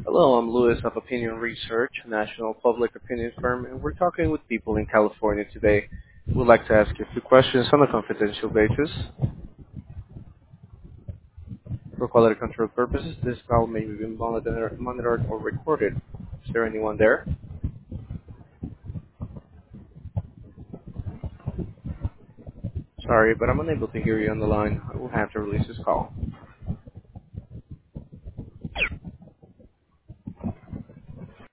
Hello, I'm Louis of Opinion Research, a national public opinion firm, and we're talking with people in California today. We'd like to ask you a few questions on a confidential basis. For quality control purposes, this call may be monitored or recorded. Is there anyone there? Sorry, but I'm unable to hear you on the line. I will have to release this call.